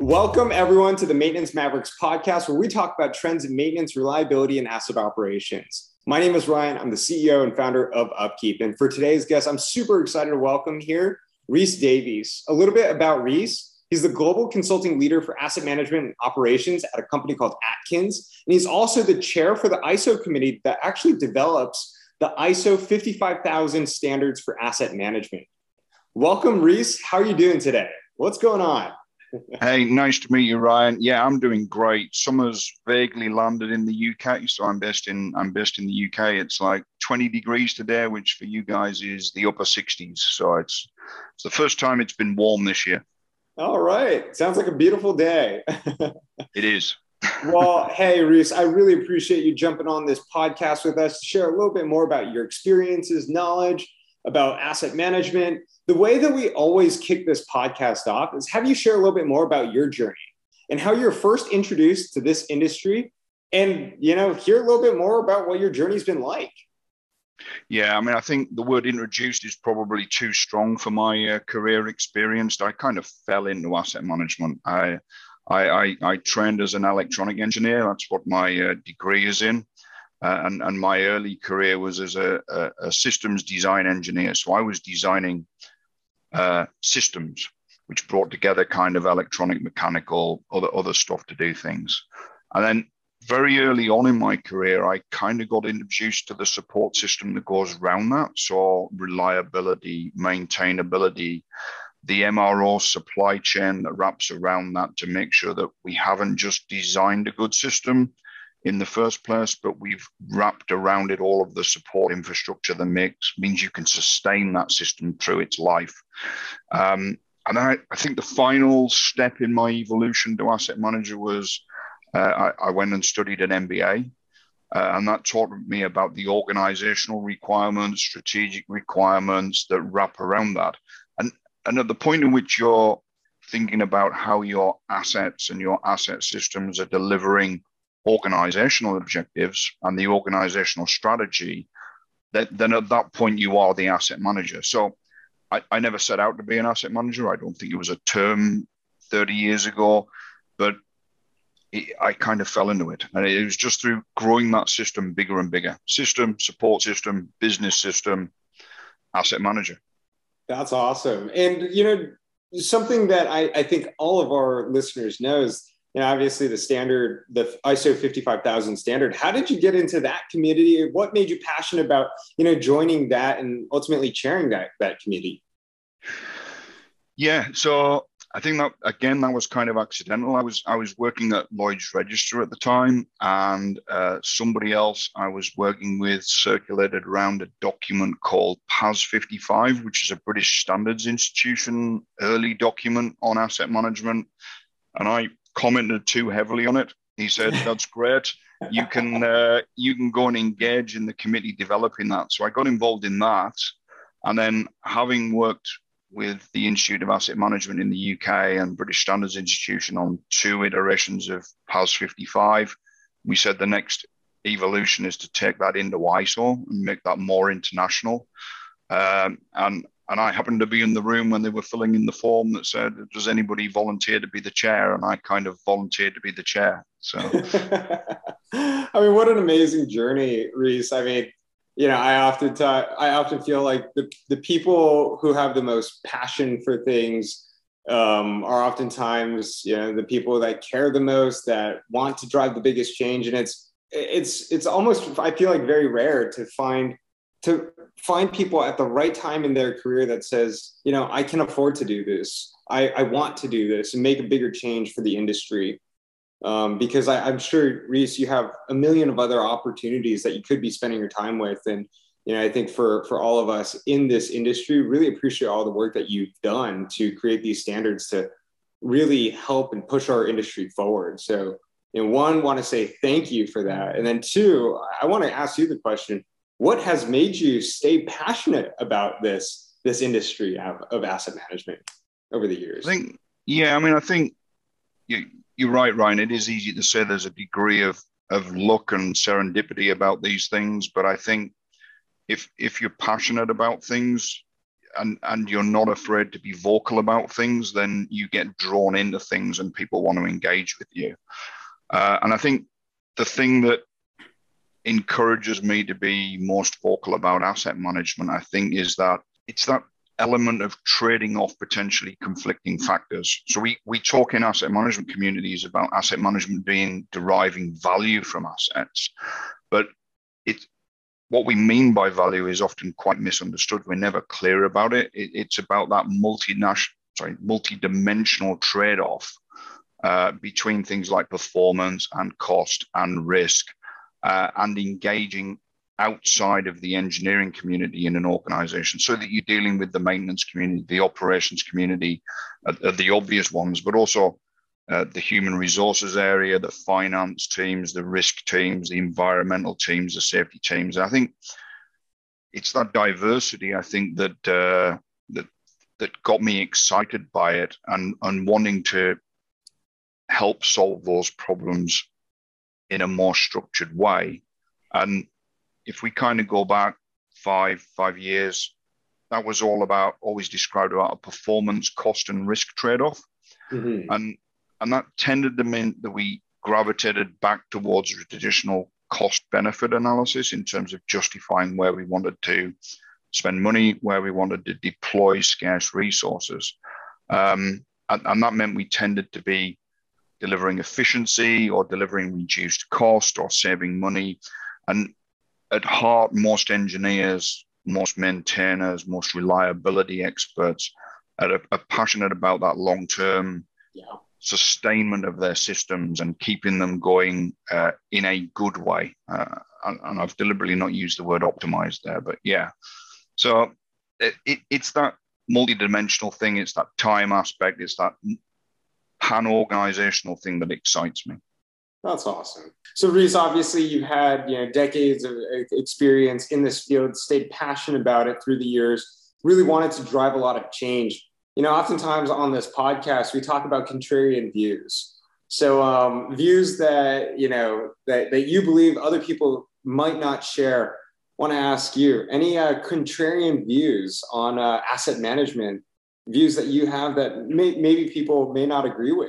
Welcome, everyone, to the Maintenance Mavericks podcast, where we talk about trends in maintenance, reliability, and asset operations. My name is Ryan. I'm the CEO and founder of Upkeep. And for today's guest, I'm super excited to welcome here Rhys Davies. A little bit about Rhys. He's the global consulting leader for asset management and operations at a company called Atkins. And he's also the chair for the ISO committee that actually develops the ISO 55000 standards for asset management. Welcome, Rhys. How are you doing today? What's going on? Hey, nice to meet you, Ryan. Yeah, I'm doing great. Summer's vaguely landed in the UK, so I'm based in the UK. It's like 20 degrees today, which for you guys is the upper 60s. So it's the first time it's been warm this year. All right. Sounds like a beautiful day. It is. Well, hey, Rhys, I really appreciate you jumping on this podcast with us to share a little bit more about your experiences, knowledge about asset management. The way that we always kick this podcast off is have you share a little bit more about your journey and how you're first introduced to this industry and, hear a little bit more about what your journey's been like. Yeah, I mean, I think the word introduced is probably too strong for my career experience. I kind of fell into asset management. I trained as an electronic engineer. That's what my degree is in. And my early career was as a systems design engineer. So I was designing systems which brought together kind of electronic, mechanical, other stuff to do things. And then very early on in my career, I kind of got introduced to the support system that goes around that. So reliability, maintainability, the MRO supply chain that wraps around that to make sure that we haven't just designed a good system in the first place, but we've wrapped around it all of the support infrastructure that means you can sustain that system through its life. And I think the final step in my evolution to asset manager was I went and studied an MBA, and that taught me about the organizational requirements, strategic requirements that wrap around that. And at the point in which you're thinking about how your assets and your asset systems are delivering organizational objectives and the organizational strategy, then at that point you are the asset manager. So I never set out to be an asset manager. I don't think it was a term 30 years ago, but I kind of fell into it. And it was just through growing that system bigger and bigger. System, support system, business system, asset manager. That's awesome. And, something that I think all of our listeners know is, obviously the standard, the ISO 55000 standard. How did you get into that community? What made you passionate about, joining that and ultimately chairing that community? Yeah, so I think that was kind of accidental. I was working at Lloyd's Register at the time, and somebody else I was working with circulated around a document called PAS 55, which is a British Standards Institution early document on asset management, and I commented too heavily on it. He said, "That's great. You can go and engage in the committee developing that." So I got involved in that, and then having worked with the Institute of Asset Management in the UK and British Standards Institution on 2 iterations of PAS 55, we said the next evolution is to take that into ISO and make that more international. And I happened to be in the room when they were filling in the form that said, "Does anybody volunteer to be the chair?" And I kind of volunteered to be the chair. So, I mean, what an amazing journey, Rhys. I mean, I often feel like the people who have the most passion for things are oftentimes, the people that care the most, that want to drive the biggest change. And it's almost, I feel like, very rare to find people at the right time in their career that says, I can afford to do this. I want to do this and make a bigger change for the industry. Because I'm sure, Rhys, you have a million of other opportunities that you could be spending your time with. And, I think for all of us in this industry, really appreciate all the work that you've done to create these standards to really help and push our industry forward. So, one, want to say thank you for that. And then two, I want to ask you the question, what has made you stay passionate about this industry of asset management over the years? I think you're right, Ryan. It is easy to say there's a degree of luck and serendipity about these things, but I think if you're passionate about things, and you're not afraid to be vocal about things, then you get drawn into things and people want to engage with you. And I think the thing that encourages me to be most vocal about asset management, I think, is that it's that element of trading off potentially conflicting factors. So we talk in asset management communities about asset management being deriving value from assets, but what we mean by value is often quite misunderstood. We're never clear about it. It's about that multi-dimensional trade-off between things like performance and cost and risk, and engaging outside of the engineering community in an organization, so that you're dealing with the maintenance community, the operations community, the obvious ones, but also the human resources area, the finance teams, the risk teams, the environmental teams, the safety teams. And I think it's that diversity, I think, that got me excited by it and wanting to help solve those problems in a more structured way. And if we kind of go back five years, that was all about, always described about a performance, cost, and risk trade-off. Mm-hmm. And that tended to mean that we gravitated back towards the traditional cost-benefit analysis in terms of justifying where we wanted to spend money, where we wanted to deploy scarce resources. And that meant we tended to be delivering efficiency or delivering reduced cost or saving money. And at heart, most engineers, most maintainers, most reliability experts are passionate about that long-term sustainment of their systems and keeping them going in a good way. And I've deliberately not used the word optimized there, but yeah. So it's that multi-dimensional thing. It's that time aspect. It's that pan-organizational thing that excites me. That's awesome. So Reese, obviously you've had decades of experience in this field, stayed passionate about it through the years, really wanted to drive a lot of change. Oftentimes on this podcast, we talk about contrarian views. So views that, that you believe other people might not share. I want to ask you, any contrarian views on asset management, views that you have that maybe people may not agree with?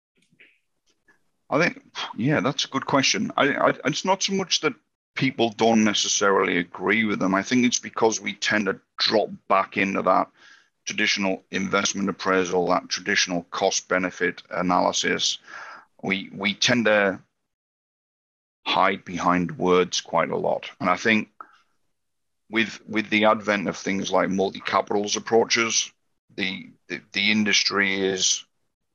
I think, that's a good question. It's not so much that people don't necessarily agree with them. I think it's because we tend to drop back into that traditional investment appraisal, that traditional cost-benefit analysis. We tend to hide behind words quite a lot. And I think with the advent of things like multi-capitals approaches, the industry is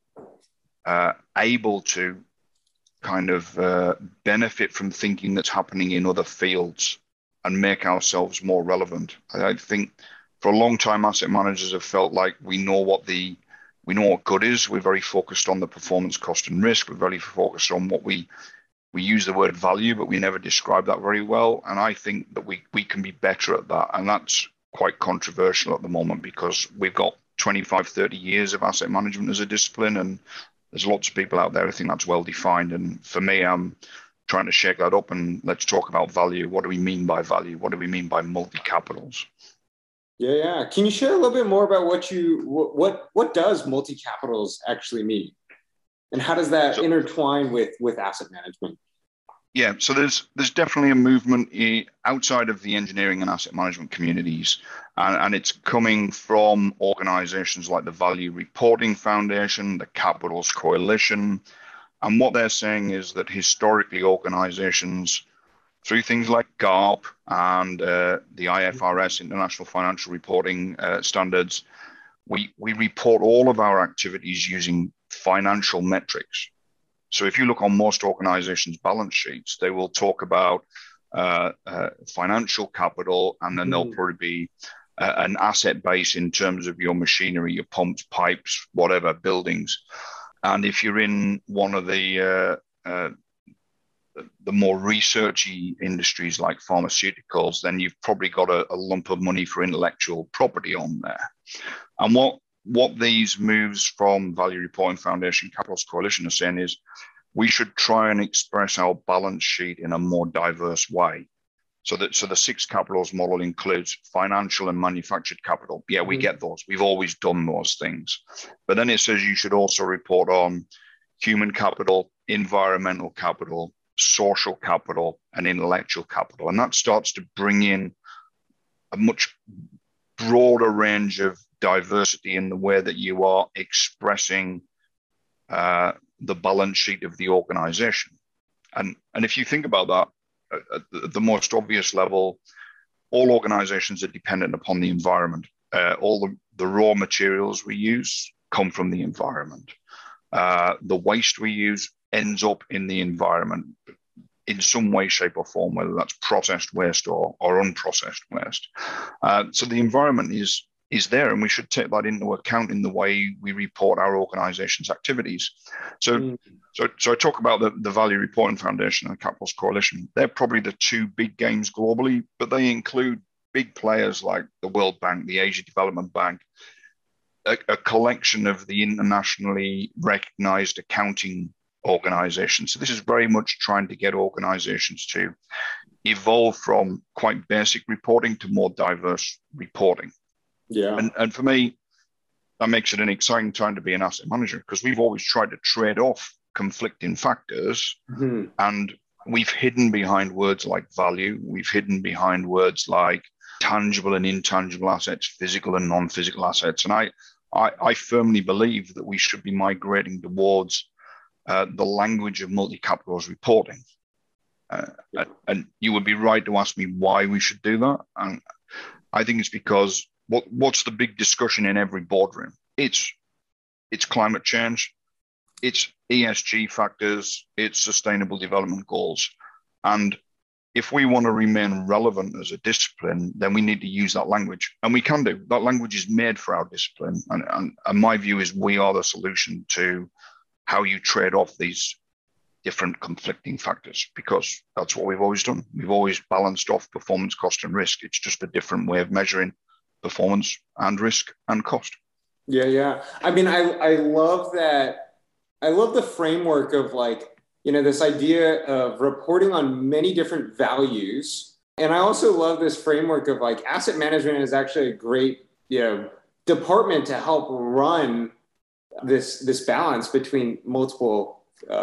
able to kind of benefit from thinking that's happening in other fields and make ourselves more relevant. I think for a long time, asset managers have felt like we know what good is. We're very focused on the performance, cost, and risk. We're very focused on what we use the word value, but we never describe that very well. And I think that we can be better at that. And that's quite controversial at the moment because we've got 25, 30 years of asset management as a discipline, and there's lots of people out there who think that's well defined. And for me, I'm trying to shake that up and let's talk about value. What do we mean by value? What do we mean by multi-capitals? Yeah. Can you share a little bit more about what does multi-capitals actually mean? And how does that intertwine with asset management? Yeah, so there's definitely a movement outside of the engineering and asset management communities, and it's coming from organizations like the Value Reporting Foundation, the Capitals Coalition, and what they're saying is that historically organizations, through things like GARP and the IFRS, International Financial Reporting Standards, we report all of our activities using financial metrics. So if you look on most organizations' balance sheets, they will talk about financial capital, and then there'll probably be an asset base in terms of your machinery, your pumps, pipes, whatever, buildings. And if you're in one of the more researchy industries like pharmaceuticals, then you've probably got a lump of money for intellectual property on there. And what these moves from Value Reporting Foundation, Capitals Coalition are saying is we should try and express our balance sheet in a more diverse way. So the six capitals model includes financial and manufactured capital. Yeah, we get those. We've always done those things. But then it says you should also report on human capital, environmental capital, social capital, and intellectual capital. And that starts to bring in a much broader range of diversity in the way that you are expressing the balance sheet of the organization. And if you think about that, at the most obvious level, all organizations are dependent upon the environment. All the raw materials we use come from the environment. The waste we use ends up in the environment in some way, shape, or form, whether that's processed waste or unprocessed waste. So the environment is there, and we should take that into account in the way we report our organization's activities. So I talk about the Value Reporting Foundation and the Capitals Coalition. They're probably the two big games globally, but they include big players like the World Bank, the Asia Development Bank, a collection of the internationally recognized accounting organizations. So this is very much trying to get organizations to evolve from quite basic reporting to more diverse reporting. Yeah. And for me, that makes it an exciting time to be an asset manager, because we've always tried to trade off conflicting factors, and we've hidden behind words like value. We've hidden behind words like tangible and intangible assets, physical and non-physical assets. And I firmly believe that we should be migrating towards the language of multi-capitals reporting. And you would be right to ask me why we should do that. And I think it's because what's the big discussion in every boardroom? It's climate change, it's ESG factors, it's sustainable development goals. And if we want to remain relevant as a discipline, then we need to use that language. And we can do. That language is made for our discipline. And my view is we are the solution to how you trade off these different conflicting factors, because that's what we've always done. We've always balanced off performance, cost, and risk. It's just a different way of measuring performance and risk and cost. Yeah. I mean, I love that. I love the framework of, like, this idea of reporting on many different values. And I also love this framework of, like, asset management is actually a great, department to help run this balance between multiple,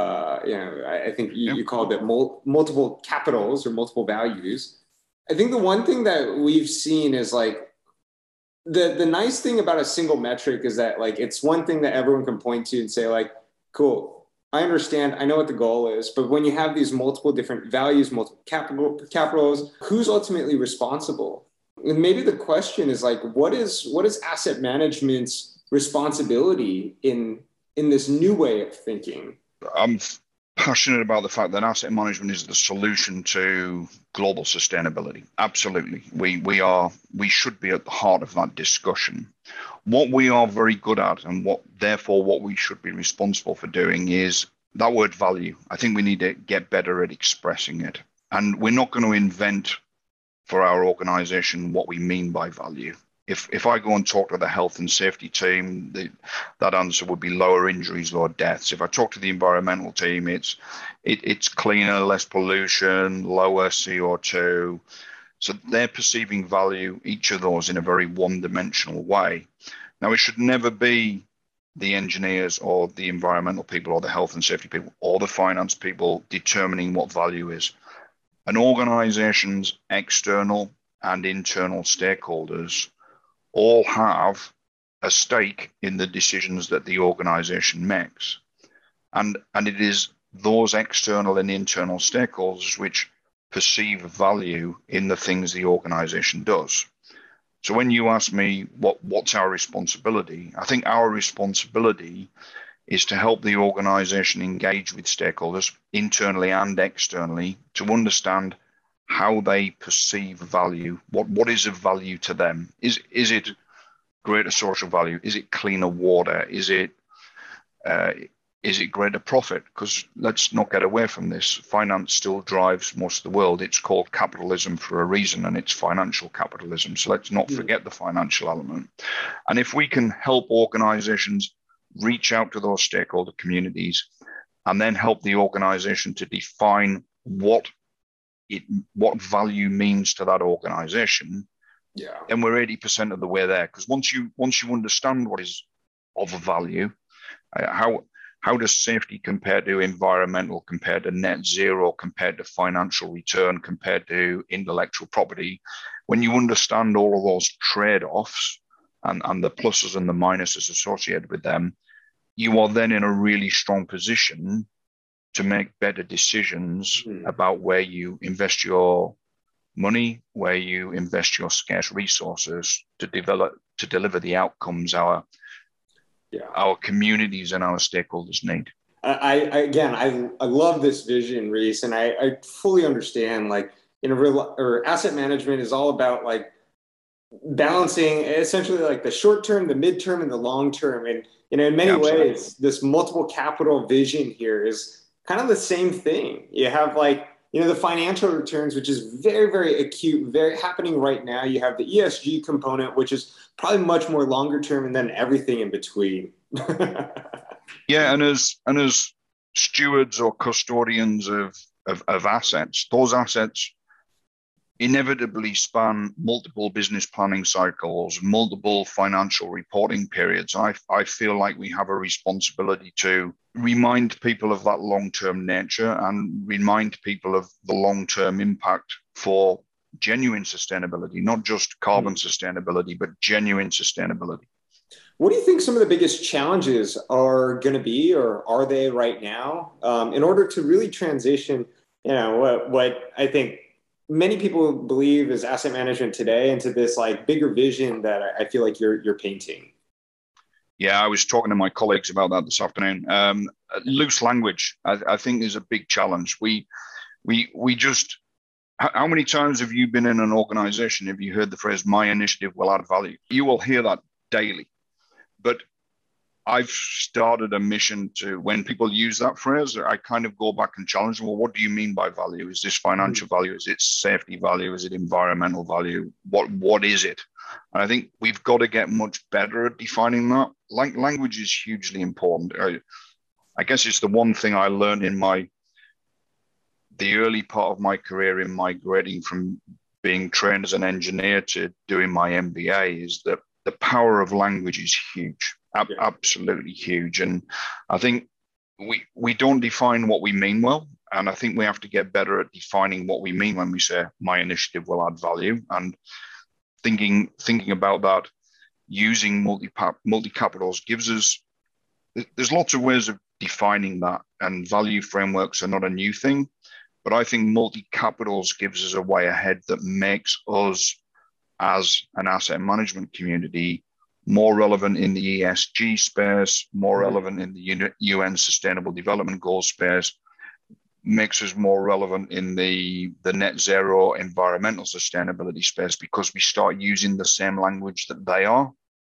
I think you called it multiple capitals or multiple values. I think the one thing that we've seen is, like, the nice thing about a single metric is that, like, it's one thing that everyone can point to and say, like, cool, I understand, I know what the goal is. But when you have these multiple different values, multiple capitals, who's ultimately responsible? And maybe the question is, like, what is asset management's responsibility in this new way of thinking? I'm passionate about the fact that asset management is the solution to global sustainability. Absolutely. We should be at the heart of that discussion. What we are very good at, and what we should be responsible for doing, is that word value. I think we need to get better at expressing it. And we're not going to invent for our organization what we mean by value. If I go and talk to the health and safety team, that answer would be lower injuries, lower deaths. If I talk to the environmental team, it's cleaner, less pollution, lower CO2. So they're perceiving value, each of those, in a very one-dimensional way. Now, it should never be the engineers or the environmental people or the health and safety people or the finance people determining what value is. An organization's external and internal stakeholders all have a stake in the decisions that the organization makes. And it is those external and internal stakeholders which perceive value in the things the organization does. So when you ask me what's our responsibility, I think our responsibility is to help the organization engage with stakeholders internally and externally to understand how they perceive value. What is of value to them? Is it greater social value? Is it cleaner water? Is it greater profit? Because let's not get away from this. Finance still drives most of the world. It's called capitalism for a reason, and it's financial capitalism. So let's not forget the financial element. And if we can help organizations reach out to those stakeholder communities and then help the organization to define what what value means to that organization, Yeah. then we're 80% of the way there. Because once you understand what is of value, how does safety compare to environmental, compared to net zero, compared to financial return, compared to intellectual property? When you understand all of those trade-offs and the pluses and the minuses associated with them, you are then in a really strong position to make better decisions about where you invest your money, where you invest your scarce resources to deliver the outcomes our communities and our stakeholders need. I love this vision, Reese, and I fully understand. Like, or asset management is all about like balancing essentially like the short term, the midterm, and the long term. And in many ways, this multiple capital vision here is kind of the same thing. You have like the financial returns, which is very, very acute, very happening right now. You have the ESG component, which is probably much more longer term, and then everything in between. Yeah, and as stewards or custodians of assets, those assets inevitably span multiple business planning cycles, multiple financial reporting periods. I feel like we have a responsibility to remind people of that long-term nature and remind people of the long-term impact for genuine sustainability, not just carbon sustainability, but genuine sustainability. What do you think some of the biggest challenges are going to be, or are they right now, in order to really transition, what I think many people believe is asset management today into this like bigger vision that I feel like you're painting? Yeah, I was talking to my colleagues about that this afternoon. Loose language, I think, is a big challenge. We just, how many times have you been in an organization? Have you heard the phrase, my initiative will add value? You will hear that daily. But I've started a mission to, when people use that phrase, I kind of go back and challenge them. Well, what do you mean by value? Is this financial value? Is it safety value? Is it environmental value? What is it? And I think we've got to get much better at defining that. Language is hugely important. I guess it's the one thing I learned in the early part of my career in migrating from being trained as an engineer to doing my MBA, is that the power of language is huge, absolutely huge. And I think we don't define what we mean well. And I think we have to get better at defining what we mean when we say my initiative will add value, and thinking about that using multi-capitals gives us, there's lots of ways of defining that, and value frameworks are not a new thing, but I think multi-capitals gives us a way ahead that makes us as an asset management community more relevant in the ESG space, more relevant in the UN Sustainable Development Goals space, makes us more relevant in the net zero environmental sustainability space, because we start using the same language that they are.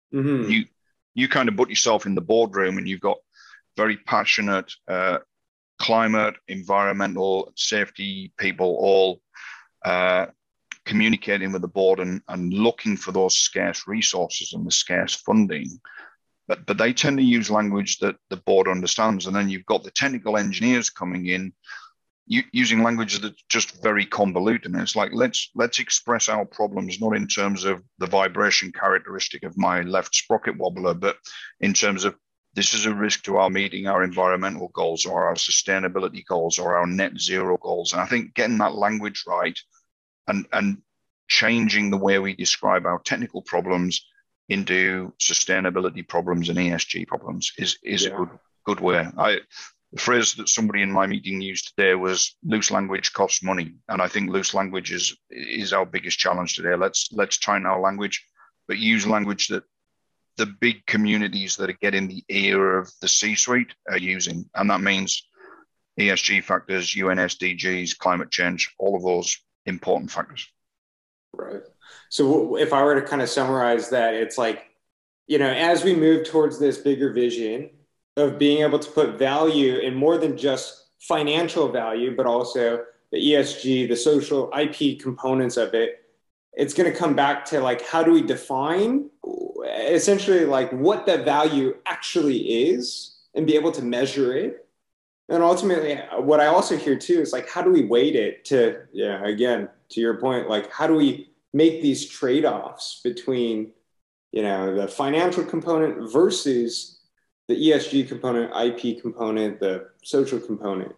You kind of put yourself in the boardroom and you've got very passionate climate, environmental, safety people all communicating with the board and looking for those scarce resources and the scarce funding. But they tend to use language that the board understands. And then you've got the technical engineers coming in using language that's just very convoluted. And it's like, let's express our problems, not in terms of the vibration characteristic of my left sprocket wobbler, but in terms of, this is a risk to our meeting our environmental goals or our sustainability goals or our net zero goals. And I think getting that language right and changing the way we describe our technical problems into sustainability problems and ESG problems is a good way. The phrase that somebody in my meeting used today was loose language costs money. And I think loose language is our biggest challenge today. Let's tighten our language, but use language that the big communities that are getting the ear of the C-suite are using. And that means ESG factors, UN SDGs, climate change, all of those important factors. Right. So if I were to kind of summarize that, it's like, as we move towards this bigger vision of being able to put value in more than just financial value, but also the ESG, the social IP components of it, it's going to come back to like, how do we define essentially like what the value actually is and be able to measure it? And ultimately, what I also hear too is like, how do we weight it to, yeah, again, to your point, like, how do we make these trade-offs between, the financial component versus the ESG component, IP component, the social component?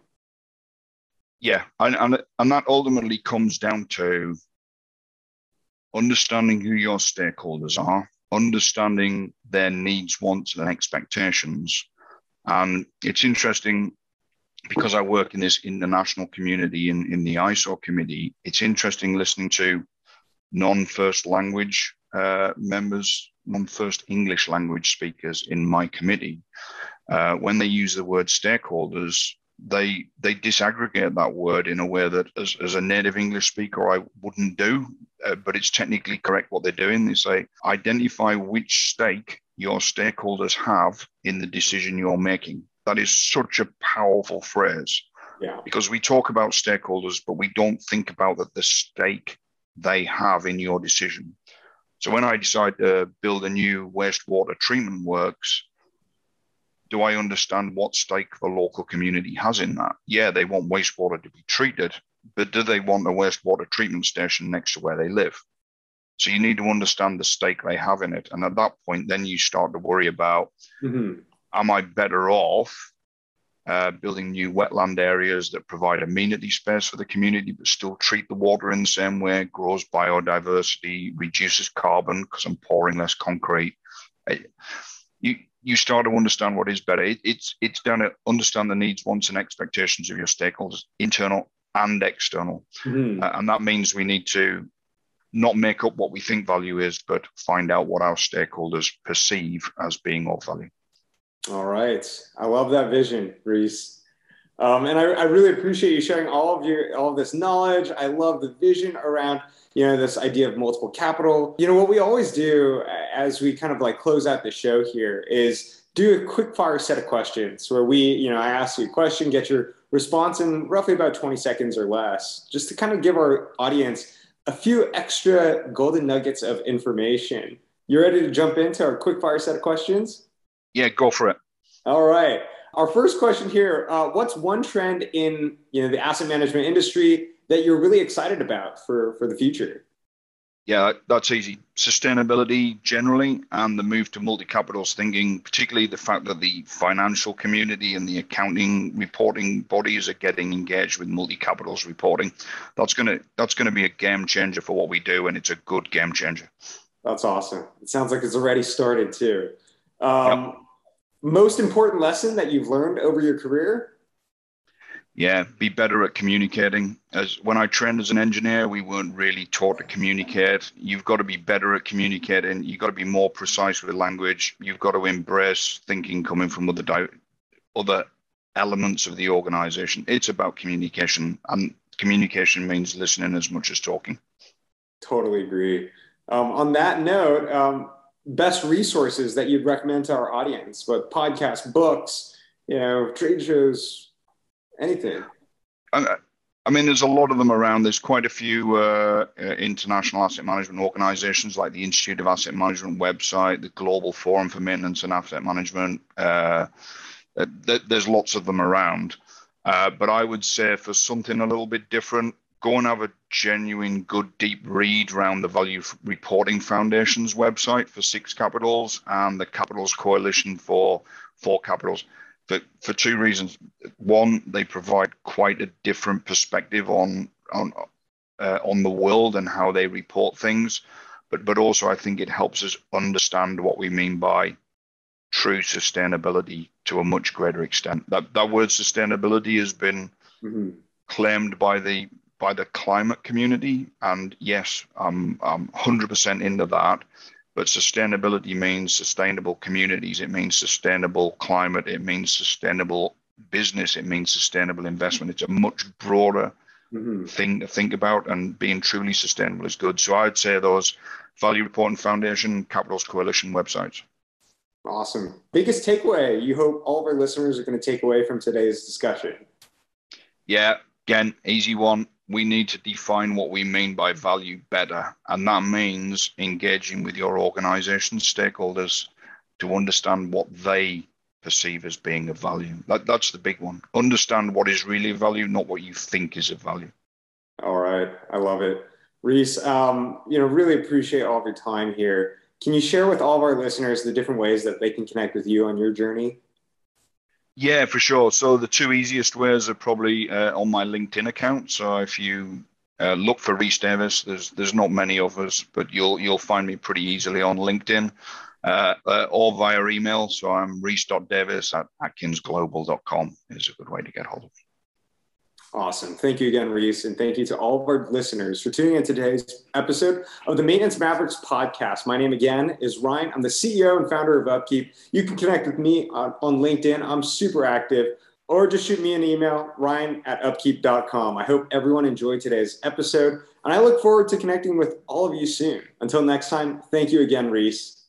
Yeah, and that ultimately comes down to understanding who your stakeholders are, understanding their needs, wants, and expectations. And it's interesting because I work in this international community in the ISO committee. It's interesting listening to non-first language members, non-first English language speakers in my committee. When they use the word stakeholders, they disaggregate that word in a way that as a native English speaker I wouldn't do, but it's technically correct what they're doing. They say, identify which stake your stakeholders have in the decision you're making. That is such a powerful phrase. Yeah. Because we talk about stakeholders, but we don't think about the stake they have in your decision. So when I decide to build a new wastewater treatment works, do I understand what stake the local community has in that? Yeah, they want wastewater to be treated, but do they want a wastewater treatment station next to where they live? So you need to understand the stake they have in it. And at that point, then you start to worry about, am I better off building new wetland areas that provide amenity space for the community, but still treat the water in the same way, grows biodiversity, reduces carbon because I'm pouring less concrete? You start to understand what is better. It's down to understand the needs, wants, and expectations of your stakeholders, internal and external. And that means we need to not make up what we think value is, but find out what our stakeholders perceive as being of value. All right. I love that vision, Reese. And I really appreciate you sharing all of this knowledge. I love the vision around, this idea of multiple capital. What we always do as we kind of like close out the show here is do a quick fire set of questions where I ask you a question, get your response in roughly about 20 seconds or less, just to kind of give our audience a few extra golden nuggets of information. You ready to jump into our quick fire set of questions? Yeah, go for it. All right. Our first question here, what's one trend in the asset management industry that you're really excited about for the future? Yeah, that's easy. Sustainability generally, and the move to multi-capitals thinking, particularly the fact that the financial community and the accounting reporting bodies are getting engaged with multi-capitals reporting. That's gonna be a game changer for what we do, and it's a good game changer. That's awesome. It sounds like it's already started too. Yep. Most important lesson that you've learned over your career? Yeah, be better at communicating. As when I trained as an engineer, we weren't really taught to communicate. You've got to be better at communicating. You've got to be more precise with language. You've got to embrace thinking coming from other elements of the organization. It's about communication, and communication means listening as much as talking. Totally agree. On that note, best resources that you'd recommend to our audience, but podcasts, books, trade shows, anything? I mean, there's a lot of them around. There's quite a few international asset management organizations like the Institute of Asset Management website, the Global Forum for Maintenance and Asset Management. There's lots of them around. But I would say for something a little bit different, go and have a genuine, good, deep read around the Value Reporting Foundation's website for 6 capitals and the Capitals Coalition for 4 capitals. For 2 reasons. One, they provide quite a different perspective on the world and how they report things, but also I think it helps us understand what we mean by true sustainability to a much greater extent. That word sustainability has been claimed by the climate community, and yes, I'm 100% into that. But sustainability means sustainable communities. It means sustainable climate. It means sustainable business. It means sustainable investment. It's a much broader thing to think about, and being truly sustainable is good. So I'd say those Value Reporting Foundation, Capitals Coalition websites. Awesome. Biggest takeaway you hope all of our listeners are going to take away from today's discussion? Yeah, again, easy one. We need to define what we mean by value better. And that means engaging with your organization's stakeholders to understand what they perceive as being of value. That's the big one. Understand what is really of value, not what you think is of value. All right. I love it. Reese, really appreciate all of your time here. Can you share with all of our listeners the different ways that they can connect with you on your journey? Yeah, for sure. So the two easiest ways are probably on my LinkedIn account. So if you look for Reese Davis, there's not many of us, but you'll find me pretty easily on LinkedIn or via email. So I'm reese.davis@atkinsglobal.com is a good way to get hold of me. Awesome. Thank you again, Reese. And thank you to all of our listeners for tuning in today's episode of the Maintenance Mavericks podcast. My name again is Ryan. I'm the CEO and founder of Upkeep. You can connect with me on LinkedIn. I'm super active, or just shoot me an email, ryan@upkeep.com. I hope everyone enjoyed today's episode, and I look forward to connecting with all of you soon. Until next time, thank you again, Reese.